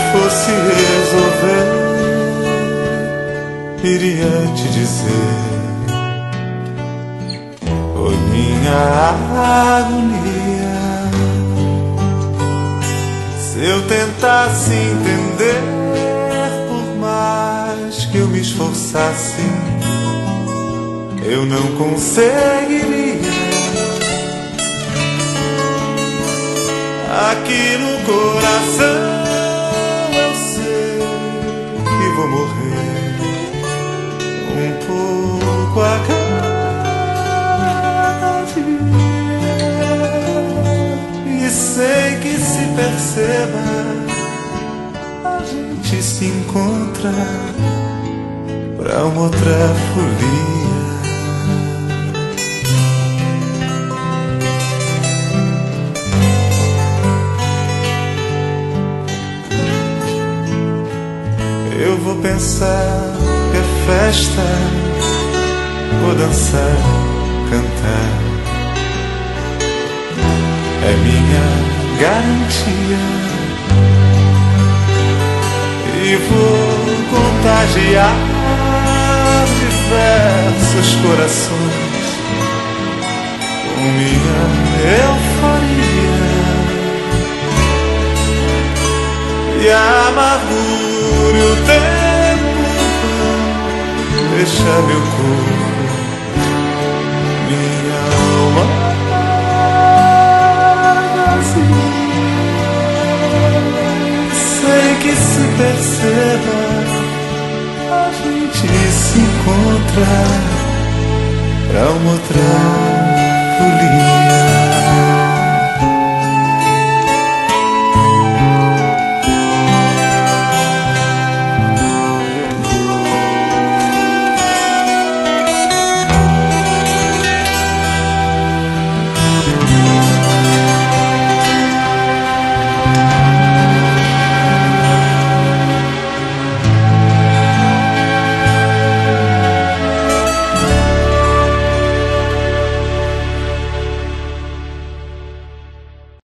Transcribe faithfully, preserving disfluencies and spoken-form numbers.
fosse resolver, iria te dizer: oi, minha agonia. Se eu tentasse entender, por mais que eu me esforçasse, eu não conseguiria. Aqui no coração eu sei que vou morrer um pouco a cada dia. E sei que se perceba, a gente se encontra pra uma outra folia. Eu vou pensar que é festa, vou dançar, cantar, é minha garantia. E vou contagiar diversos corações com minha euforia. E a amargura e o tempo vão deixar meu corpo, minha alma vazia. Sei que se perceba, a gente se encontra pra uma outra